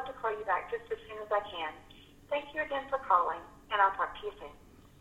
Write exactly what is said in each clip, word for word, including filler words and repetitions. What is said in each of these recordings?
love to call you back just as soon as I can. Thank you again for calling, and I'll talk to you soon.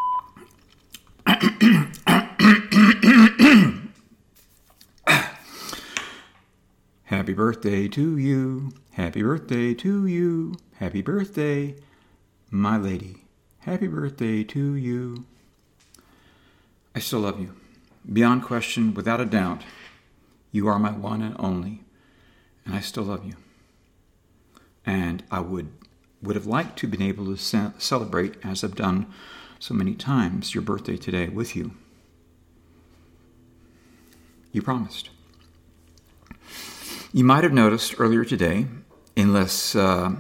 Happy birthday to you. Happy birthday to you. Happy birthday, my lady. Happy birthday to you. I still love you. Beyond question, without a doubt, you are my one and only. And I still love you. And I would would have liked to have been able to ce- celebrate, as I've done so many times, your birthday today with you. You promised. You might have noticed earlier today, unless uh,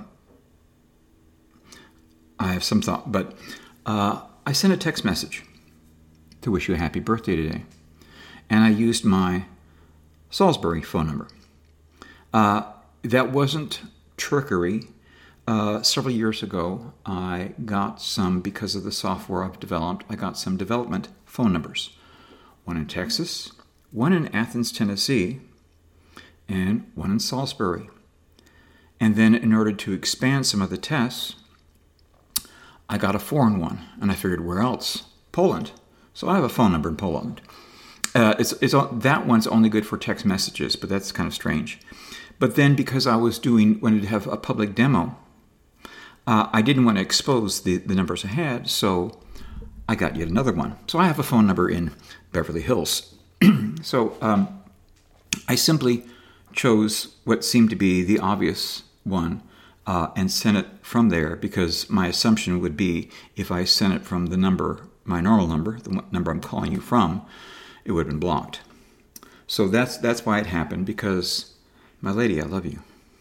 I have some thought, but uh, I sent a text message to wish you a happy birthday today. And I used my Salisbury phone number. Uh, that wasn't trickery. Uh, several years ago, I got some, because of the software I've developed, I got some development phone numbers. One in Texas, one in Athens, Tennessee, and one in Salisbury. And then in order to expand some of the tests, I got a foreign one. And I figured, where else? Poland. So I have a phone number in Poland. Uh, it's, it's that one's only good for text messages, but that's kind of strange. But then because I was doing, wanted to have a public demo, uh, I didn't want to expose the, the numbers I had, so I got yet another one. So I have a phone number in Beverly Hills. so um, I simply chose what seemed to be the obvious one uh, and sent it from there, because my assumption would be if I sent it from the number, my normal number, the number I'm calling you from, it would have been blocked. So that's that's why it happened, because, my lady, I love you.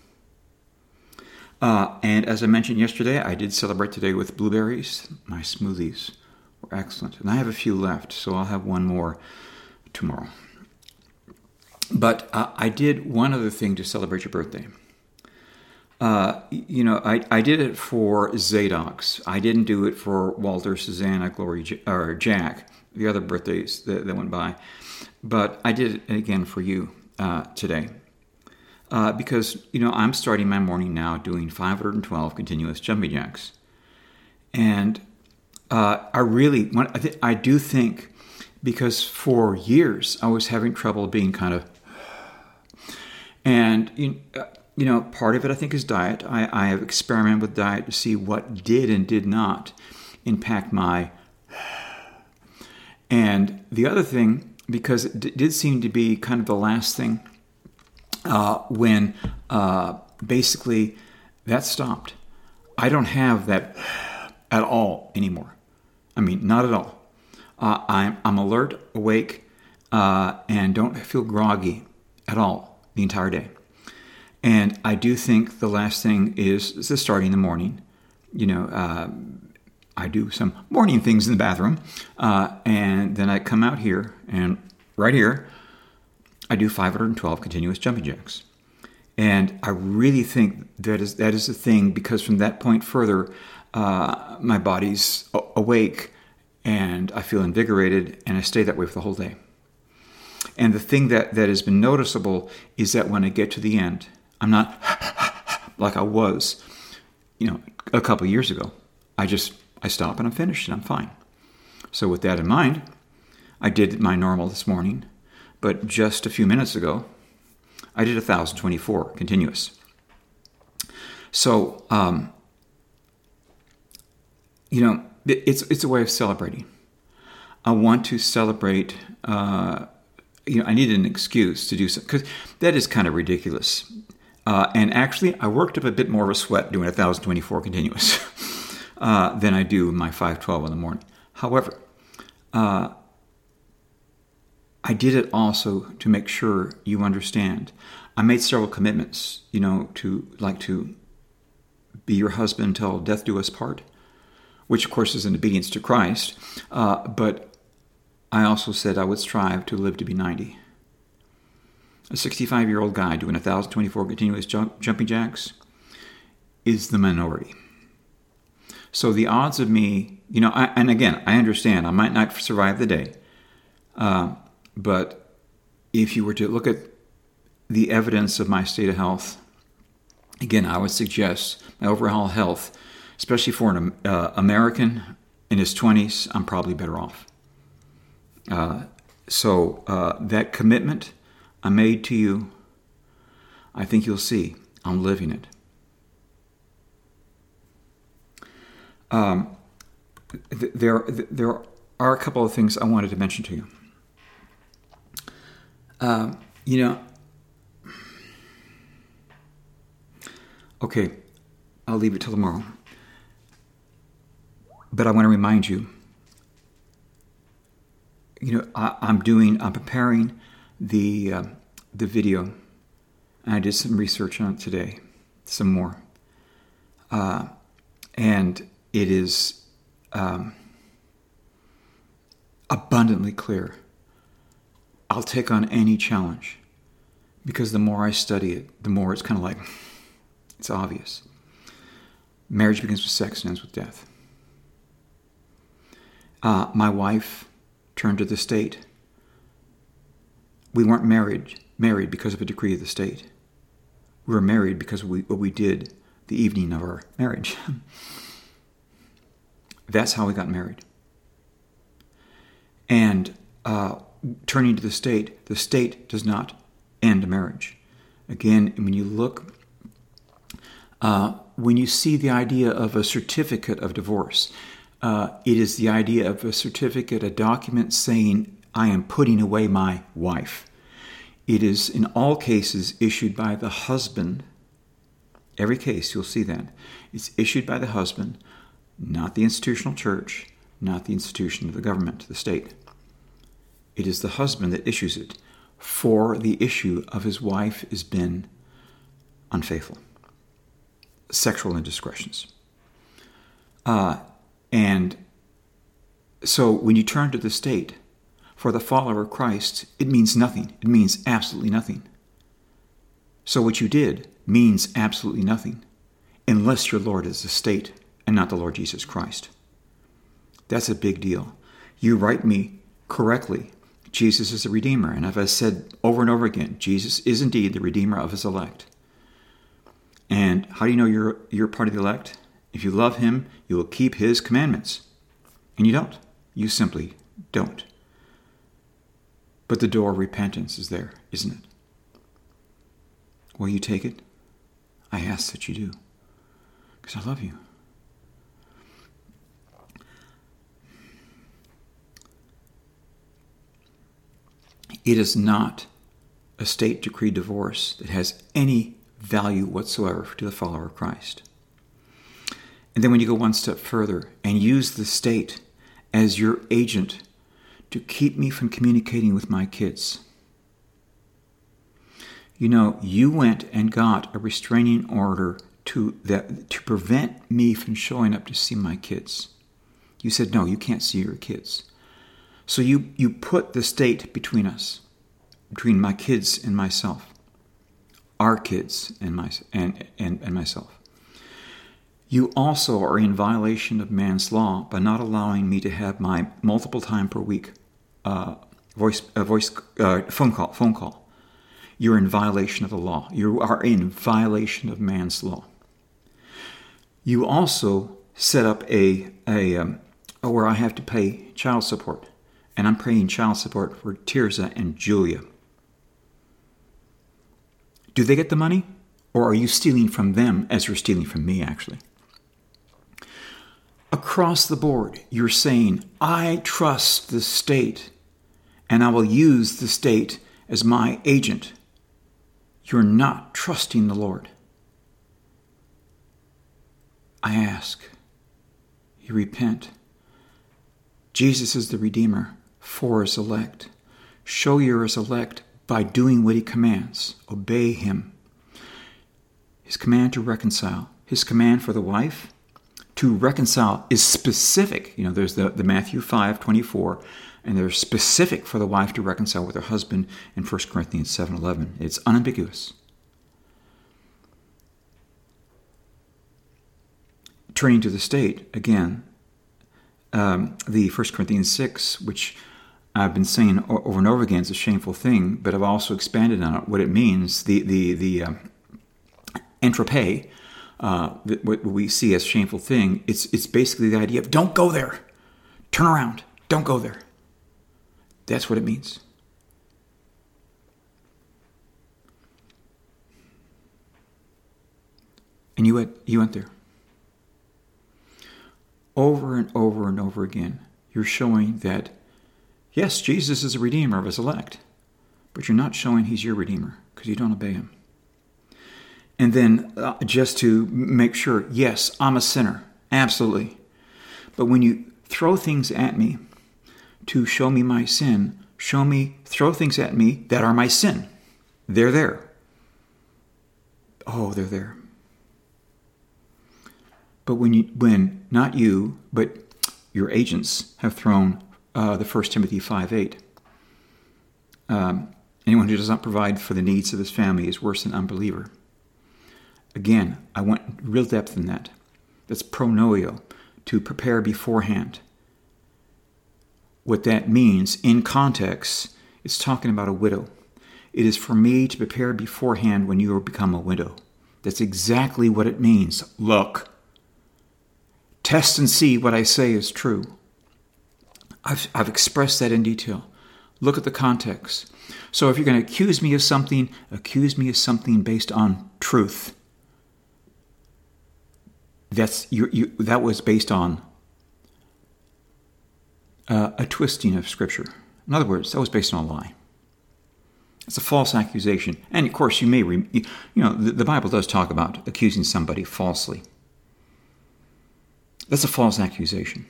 Uh, and as I mentioned yesterday, I did celebrate today with blueberries. My smoothies were excellent. And I have a few left, so I'll have one more tomorrow. But uh, I did one other thing to celebrate your birthday. Uh, you know, I, I did it for Zadok's. I didn't do it for Walter, Susanna, Glory, or Jack, the other birthdays that, that went by. But I did it again for you uh, today. Uh, because, you know, I'm starting my morning now doing five hundred twelve continuous jumping jacks. And uh, I really, want, I, th- I do think, because for years I was having trouble being kind of, and, you, uh, you know, part of it I think is diet. I, I have experimented with diet to see what did and did not impact my, and the other thing, because it d- did seem to be kind of the last thing, Uh, when uh, basically that stopped. I don't have that at all anymore. I mean, not at all. Uh, I'm, I'm alert, awake, uh, and don't feel groggy at all the entire day. And I do think the last thing is, is the starting in the morning. You know, uh, I do some morning things in the bathroom, uh, and then I come out here, and right here, I do five hundred twelve continuous jumping jacks. And I really think that is that is the thing, because from that point further, uh, my body's a- awake and I feel invigorated, and I stay that way for the whole day. And the thing that, that has been noticeable is that when I get to the end, I'm not like I was, you know, a couple of years ago. I just, I stop and I'm finished and I'm fine. So with that in mind, I did my normal this morning. But just a few minutes ago, I did one thousand twenty-four continuous. So, um, you know, it's it's a way of celebrating. I want to celebrate. Uh, you know, I needed an excuse to do so, because that is kind of ridiculous. Uh, and actually, I worked up a bit more of a sweat doing one thousand twenty-four continuous uh, than I do my five twelve in the morning. However, uh, I did it also to make sure you understand. I made several commitments, you know, to like to be your husband until death do us part, which of course is in obedience to Christ. Uh, but I also said I would strive to live to be ninety. A sixty-five-year-old guy doing one thousand twenty-four continuous jump, jumping jacks is the minority. So the odds of me, you know, I, and again, I understand I might not survive the day. Uh, But if you were to look at the evidence of my state of health Again, I would suggest my overall health, especially for an uh, American in his twenties, I'm probably better off. Uh, so uh, that commitment I made to you, I think you'll see I'm living it. Um, th- there, th- there are a couple of things I wanted to mention to you. Uh, you know, okay, I'll leave it till tomorrow. But I want to remind you, you know, I, I'm doing, I'm preparing the uh, the video. And I did some research on it today, some more. Uh, and it is um, abundantly clear. I'll take on any challenge because the more I study it, the more it's kind of like, it's obvious. Marriage begins with sex and ends with death. Uh, my wife turned to the state. We weren't married married because of a decree of the state. We were married because of we, what we did the evening of our marriage. That's how we got married. And uh, turning to the state, the state does not end a marriage. Again, when you look, uh, when you see the idea of a certificate of divorce, uh, it is the idea of a certificate, a document saying, I am putting away my wife. It is in all cases issued by the husband. Every case, you'll see that. It's issued by the husband, not the institutional church, not the institution of the government, the state. It is the husband that issues it for the issue of his wife has been unfaithful, sexual indiscretions. Uh, and so when you turn to the state, for the follower of Christ, it means nothing. It means absolutely nothing. So what you did means absolutely nothing unless your Lord is the state and not the Lord Jesus Christ. That's a big deal. You write me correctly. Jesus is the Redeemer. And as I've said over and over again, Jesus is indeed the Redeemer of his elect. And how do you know you're, you're part of the elect? If you love him, you will keep his commandments. And you don't. You simply don't. But the door of repentance is there, isn't it? Will you take it? I ask that you do, because I love you. It is not a state decreed divorce that has any value whatsoever to the follower of Christ. And then when you go one step further and use the state as your agent to keep me from communicating with my kids. You know, you went and got a restraining order to that to prevent me from showing up to see my kids. You said, no, you can't see your kids. So you, you put the state between us, between my kids and myself, our kids and, my, and, and, and myself. You also are in violation of man's law by not allowing me to have my multiple time per week Uh, voice, uh, voice, uh, phone call, phone call. You're in violation of the law. You are in violation of man's law. You also set up a a um, where I have to pay child support, and I'm paying child support for Tirza and Julia. Do they get the money, or are you stealing from them as you're stealing from me? Actually, across the board, you're saying, I trust the state and I will use the state as my agent. You're not trusting the Lord. I ask, you repent. Jesus is the Redeemer for his elect. Show you're his elect by doing what he commands. Obey him. His command to reconcile. His command for the wife to reconcile is specific. You know, there's the, the Matthew five twenty-four, and they're specific for the wife to reconcile with her husband in First Corinthians seven eleven. It's unambiguous. Turning to the state, again, um, the First Corinthians six, which I've been saying over and over again, is a shameful thing, but I've also expanded on it, what it means. The, the, the, uh, entropy, uh, what we see as a shameful thing, it's, it's basically the idea of don't go there. Turn around. Don't go there. That's what it means. And you went, you went there. Over and over and over again, you're showing that, yes, Jesus is a redeemer of his elect, but you're not showing he's your redeemer because you don't obey him. And then uh, just to make sure, yes, I'm a sinner, absolutely. But when you throw things at me to show me my sin, show me, throw things at me that are my sin. They're there. Oh, they're there. But when you, when not you, but your agents have thrown uh, the First Timothy five eight, um, anyone who does not provide for the needs of his family is worse than an unbeliever. Again, I went real depth in that. That's pronoio, to prepare beforehand. What that means in context, it's talking about a widow. It is for me to prepare beforehand when you become a widow. That's exactly what it means. Look. Test and see what I say is true. I've, I've expressed that in detail. Look at the context. So if you're going to accuse me of something, accuse me of something based on truth. That's you. you that was based on uh, a twisting of Scripture. In other words, that was based on a lie. It's a false accusation. And of course, you may, re, you know, the, the Bible does talk about accusing somebody falsely. That's a false accusation.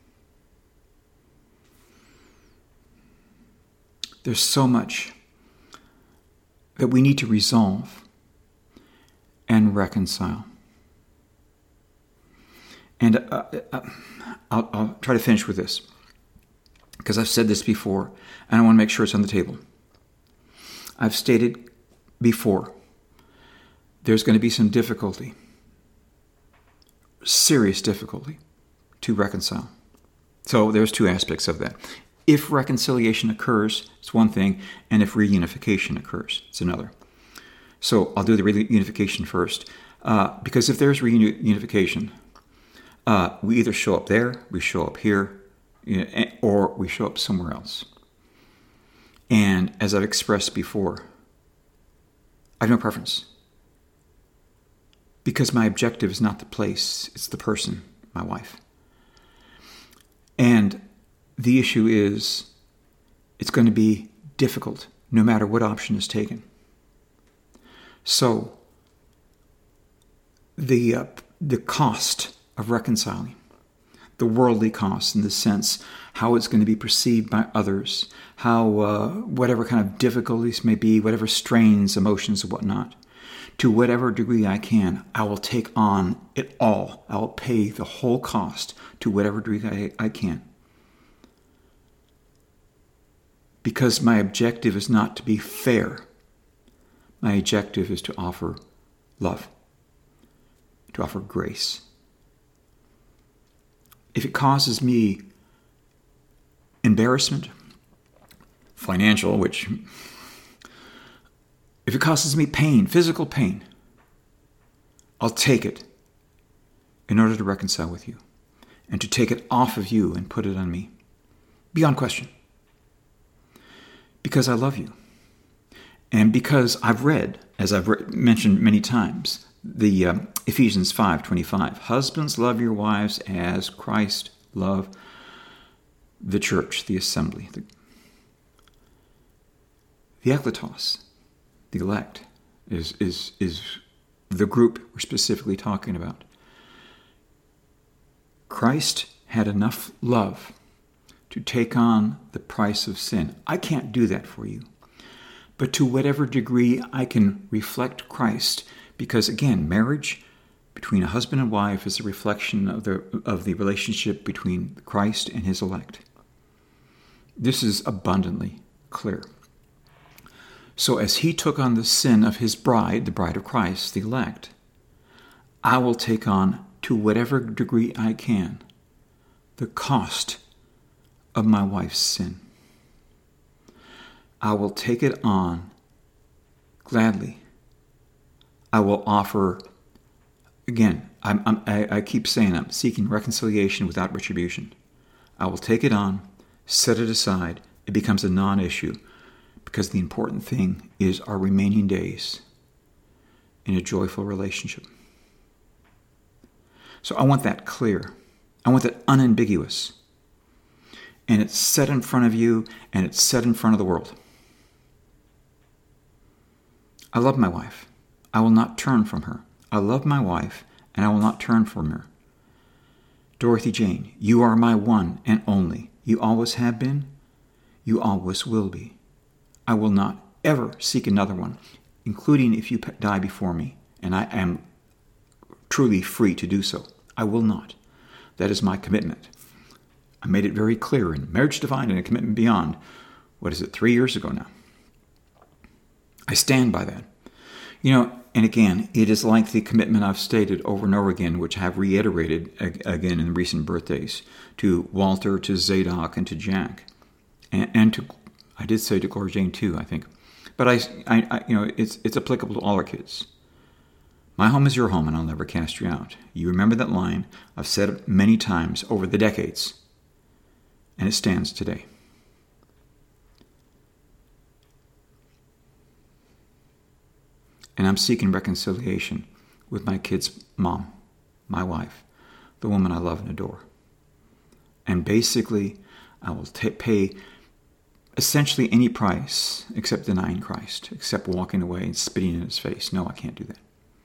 There's so much that we need to resolve and reconcile. And uh, uh, I'll, I'll try to finish with this, because I've said this before, and I want to make sure it's on the table. I've stated before, there's going to be some difficulty, serious difficulty, to reconcile. So there's two aspects of that. If reconciliation occurs, it's one thing, and if reunification occurs, it's another. So I'll do the reunification first, uh, because if there's reunification, uh, we either show up there, we show up here, you know, or we show up somewhere else. And as I've expressed before, I have no preference. Because my objective is not the place, it's the person, my wife. And the issue is, it's going to be difficult no matter what option is taken. So, the uh, the cost of reconciling, the worldly cost in the sense how it's going to be perceived by others, how uh, whatever kind of difficulties may be, whatever strains, emotions, and whatnot, to whatever degree I can, I will take on it all. I will pay the whole cost to whatever degree I, I can. Because my objective is not to be fair. My objective is to offer love, to offer grace. If it causes me embarrassment, financial, which, if it causes me pain, physical pain, I'll take it in order to reconcile with you and to take it off of you and put it on me, beyond question. Because I love you. And because I've read, as I've re- mentioned many times, the um, Ephesians five twenty-five, husbands, love your wives as Christ loved the church, the assembly. The, the ekletos, the elect, is, is, is the group we're specifically talking about. Christ had enough love to take on the price of sin. I can't do that for you. But to whatever degree I can reflect Christ, because again, marriage between a husband and wife is a reflection of the of the relationship between Christ and his elect. This is abundantly clear. So as he took on the sin of his bride, the bride of Christ, the elect, I will take on, to whatever degree I can, the cost of my wife's sin. I will take it on gladly. I will offer, again, I'm, I'm, I, I keep saying I'm seeking reconciliation without retribution. I will take it on, set it aside. It becomes a non-issue because the important thing is our remaining days in a joyful relationship. So I want that clear. I want that unambiguous. And it's set in front of you, and it's set in front of the world. I love my wife. I will not turn from her. I love my wife, and I will not turn from her. Dorothy Jane, you are my one and only. You always have been. You always will be. I will not ever seek another one, including if you die before me, and I am truly free to do so. I will not. That is my commitment. I made it very clear in Marriage Divine and A Commitment Beyond, what is it, three years ago now. I stand by that. You know, and again, it is like the commitment I've stated over and over again, which I have reiterated again in recent birthdays, to Walter, to Zadok, and to Jack. And, and to, I did say to Gloria Jane too, I think. But I, I, I you know, it's it's applicable to all our kids. My home is your home, and I'll never cast you out. You remember that line? I've said it many times over the decades, and it stands today. And I'm seeking reconciliation with my kid's mom, my wife, the woman I love and adore. And basically, I will t- pay essentially any price except denying Christ, except walking away and spitting in his face. No, I can't do that.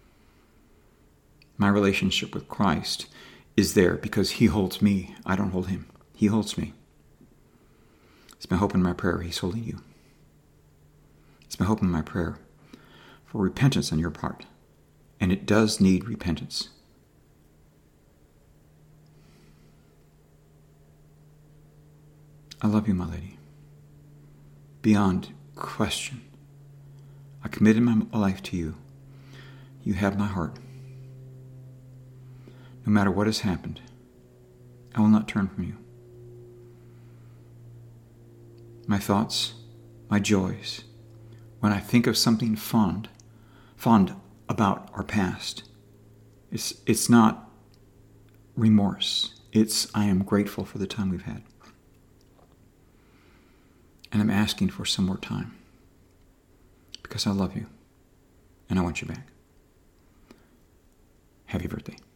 My relationship with Christ is there because he holds me. I don't hold him. He holds me. It's my hope and my prayer he's holding you. It's my hope and my prayer for repentance on your part. And it does need repentance. I love you, my lady. Beyond question. I committed my life to you. You have my heart. No matter what has happened, I will not turn from you. My thoughts, my joys, when I think of something fond, fond about our past, it's it's not remorse. It's I am grateful for the time we've had. And I'm asking for some more time because I love you and I want you back. Happy birthday.